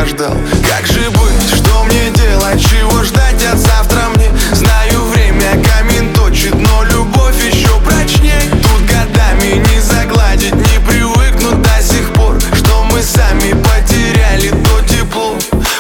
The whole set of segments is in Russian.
ждал. Как же быть, что мне делать, чего ждать от завтра мне? Знаю, время камень точит, но любовь еще прочней. Тут годами не загладить, не привыкнуть до сих пор, что мы сами потеряли то тепло.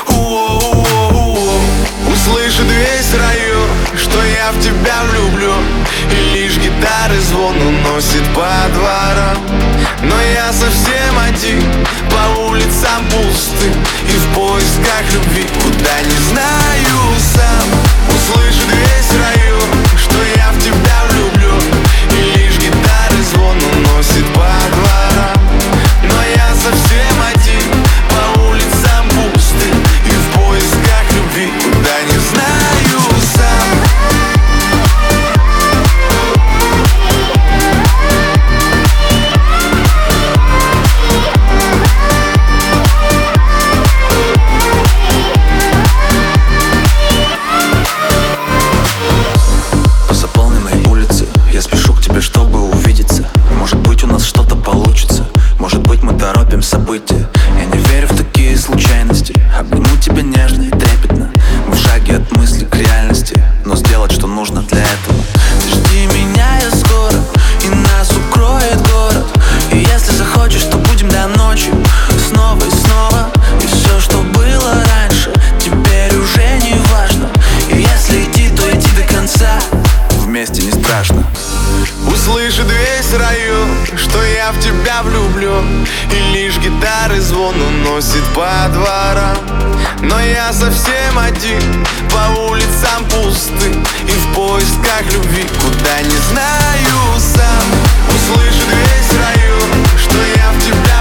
Услышит весь район, что я в тебя влюблен, и лишь гитары звон уносит по дворам. Но я совсем один, по улицам пустым, и в поисках любви, куда не знаю сам. Услышит весь район, что я в тебя влюблен, и лишь гитары звон уносит по дворам. Но я совсем один, по улицам пустым, и в поисках любви, куда не знаю сам. Чтобы увидеться, может быть, у нас что-то получится. Может быть, мы торопим события. Я не верю в такие случайности. Обниму тебя нежно и трепетно, в шаге от мысли к реальности. Но сделать, что нужно для этого. Ты жди меня, я скоро, и нас укроет город. И если захочешь, то будем до ночи, снова и снова. И все, что было раньше, теперь уже не важно. И если идти, то иди до конца. Вместе не страшно. Услышит весь район, что я в тебя влюблен, и лишь гитары звон уносит по дворам. Но я совсем один, по улицам пустым, и в поисках любви, куда не знаю сам. Услышит весь район, что я в тебя